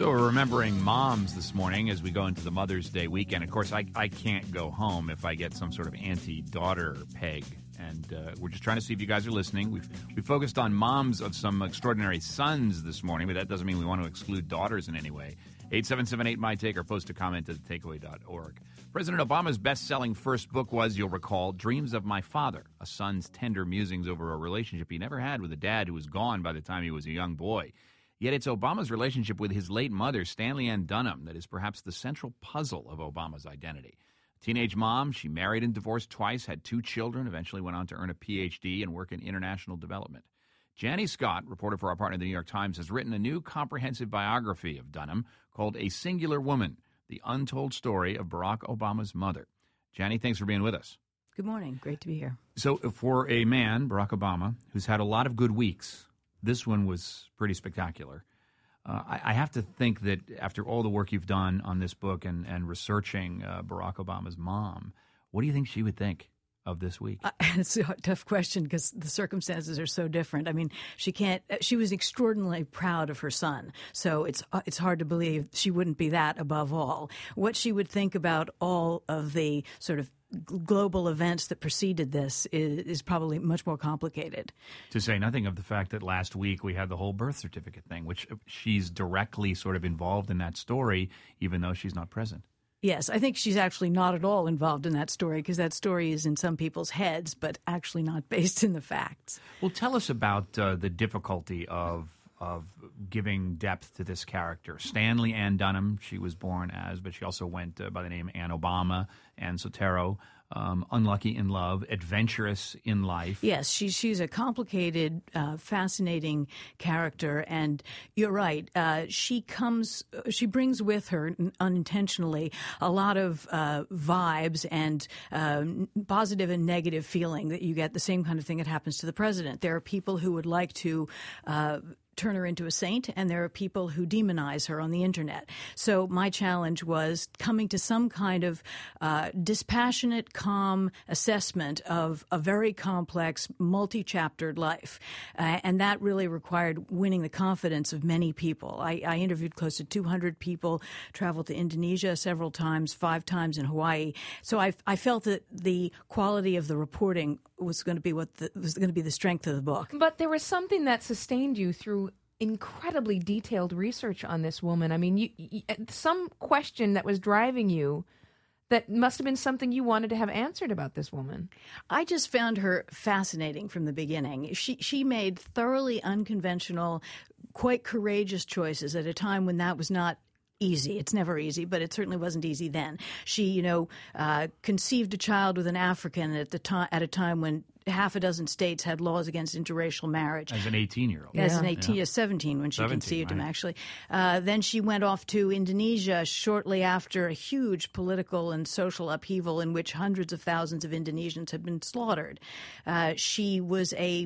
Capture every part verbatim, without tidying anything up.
So we're remembering moms this morning as we go into the Mother's Day weekend. Of course, I, I can't go home if I get some sort of auntie-daughter peg. And uh, we're just trying to see if you guys are listening. We've we focused on moms of some extraordinary sons this morning, but that doesn't mean we want to exclude daughters in any way. eight seven seven eight, M Y take or post a comment at the takeaway dot org. President Obama's best-selling first book was, you'll recall, Dreams of My Father, a son's tender musings over a relationship he never had with a dad who was gone by the time he was a young boy. Yet it's Obama's relationship with his late mother, Stanley Ann Dunham, that is perhaps the central puzzle of Obama's identity. Teenage mom, she married and divorced twice, had two children, eventually went on to earn a P H D and work in international development. Janie Scott, reporter for our partner, the New York Times, has written a new comprehensive biography of Dunham called A Singular Woman, the untold story of Barack Obama's mother. Janie, thanks for being with us. Good morning. Great to be here. So for a man, Barack Obama, who's had a lot of good weeks, this one was pretty spectacular. Uh, I, I have to think that after all the work you've done on this book and, and researching uh, Barack Obama's mom, what do you think she would think of this week? Uh, it's a tough question because the circumstances are so different. I mean, she can't. She was extraordinarily proud of her son, so it's uh, it's hard to believe she wouldn't be that above all. What she would think about all of the sort of global events that preceded this is, is probably much more complicated. To say nothing of the fact that last week we had the whole birth certificate thing, which she's directly sort of involved in that story, even though she's not present. Yes, I think she's actually not at all involved in that story because that story is in some people's heads, but actually not based in the facts. Well, tell us about uh, the difficulty of of giving depth to this character. Stanley Ann Dunham, she was born as, but she also went uh, by the name Ann Obama, Ann Sotero, um, unlucky in love, adventurous in life. Yes, she, she's a complicated, uh, fascinating character, and you're right. Uh, she comes, she brings with her unintentionally a lot of uh, vibes and uh, positive and negative feeling that you get the same kind of thing that happens to the president. There are people who would like to uh, turn her into a saint, and there are people who demonize her on the internet. So my challenge was coming to some kind of uh, dispassionate, calm assessment of a very complex, multi-chaptered life. Uh, and that really required winning the confidence of many people. I, I interviewed close to two hundred people, traveled to Indonesia several times, five times in Hawaii. So I, I felt that the quality of the reporting was going to be what the, was going to be the strength of the book. But there was something that sustained you through incredibly detailed research on this woman. I mean, you, you, some question that was driving you that must have been something you wanted to have answered about this woman. I just found her fascinating from the beginning. She she made thoroughly unconventional, quite courageous choices at a time when that was not easy. It's never easy, but it certainly wasn't easy then. She, you know, uh, conceived a child with an African at the time at a time when half a dozen states had laws against interracial marriage. As an eighteen-year-old. As yeah. an eighteen, yeah. seventeen when she seventeen, conceived right. him, actually. Uh, then she went off to Indonesia shortly after a huge political and social upheaval in which hundreds of thousands of Indonesians had been slaughtered. Uh, she was a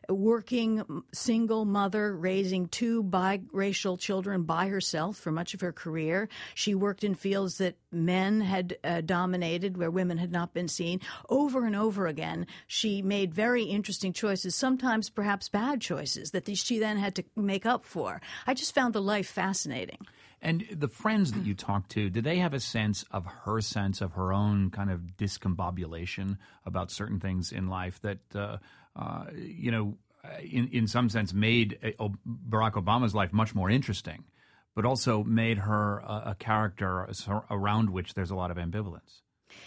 working single mother raising two biracial children by herself for much of her career. She worked in fields that men had uh, dominated, where women had not been seen. Over and over again, she made very interesting choices, sometimes perhaps bad choices, that she then had to make up for. I just found the life fascinating. And the friends that you talked to, did they have a sense of her sense of her own kind of discombobulation about certain things in life that, uh, uh, you know, in, in some sense made uh, Barack Obama's life much more interesting, but also made her a, a character around which there's a lot of ambivalence?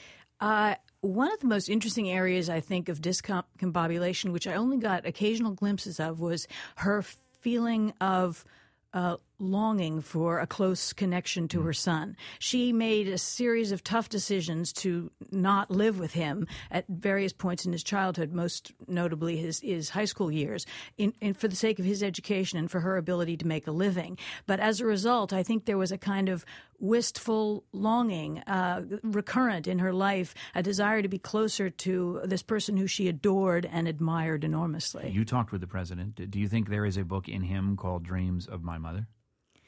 Uh, one of the most interesting areas, I think, of discombobulation, which I only got occasional glimpses of, was her feeling of uh, longing for a close connection to her son. She made a series of tough decisions to not live with him at various points in his childhood, most notably his, his high school years, in, in, for the sake of his education and for her ability to make a living. But as a result, I think there was a kind of wistful longing, uh, recurrent in her life, a desire to be closer to this person who she adored and admired enormously. You talked with the president. Do you think there is a book in him called Dreams of My Mother?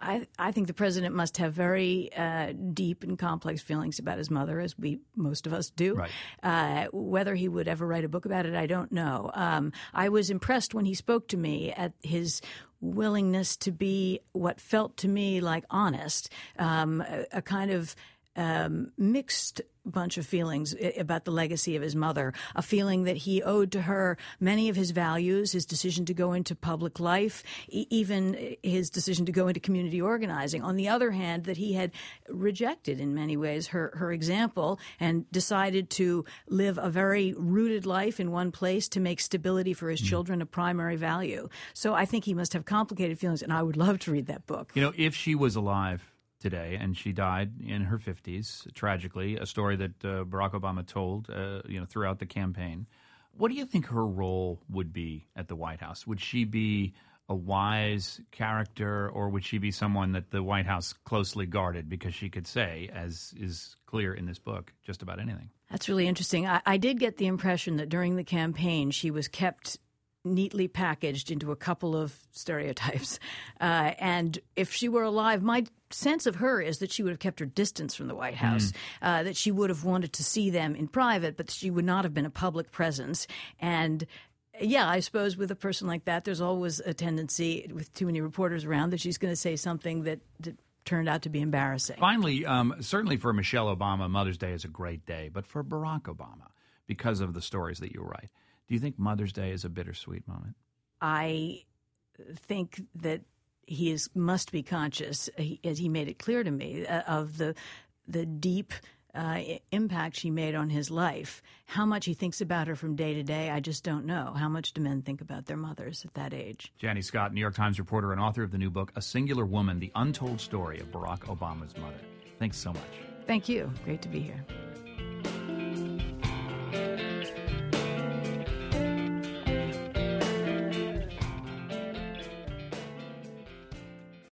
I, I think the president must have very uh, deep and complex feelings about his mother, as we most of us do. Right. Uh, whether he would ever write a book about it, I don't know. Um, I was impressed when he spoke to me at his willingness to be what felt to me like honest, um, a, a kind of um, mixed bunch of feelings about the legacy of his mother, a feeling that he owed to her many of his values, his decision to go into public life, e- even his decision to go into community organizing. On the other hand, that he had rejected in many ways her, her example and decided to live a very rooted life in one place to make stability for his mm. children a primary value. So I think he must have complicated feelings, and I would love to read that book. You know, if she was alive today, and she died in her fifties, tragically, a story that uh, Barack Obama told, uh, you know, throughout the campaign. What do you think her role would be at the White House? Would she be a wise character, or would she be someone that the White House closely guarded because she could say, as is clear in this book, just about anything? That's really interesting. I, I did get the impression that during the campaign she was kept neatly packaged into a couple of stereotypes. Uh, and if she were alive, my sense of her is that she would have kept her distance from the White House, mm. uh, that she would have wanted to see them in private, but she would not have been a public presence. And yeah, I suppose with a person like that, there's always a tendency with too many reporters around that she's going to say something that, that turned out to be embarrassing. Finally, um, certainly for Michelle Obama, Mother's Day is a great day. But for Barack Obama, because of the stories that you write, do you think Mother's Day is a bittersweet moment? I think that he is must be conscious, as he made it clear to me, uh, of the the deep uh, impact she made on his life. How much he thinks about her from day to day, I just don't know. How much do men think about their mothers at that age? Janie Scott, New York Times reporter and author of the new book, A Singular Woman, The Untold Story of Barack Obama's Mother. Thanks so much. Thank you. Great to be here.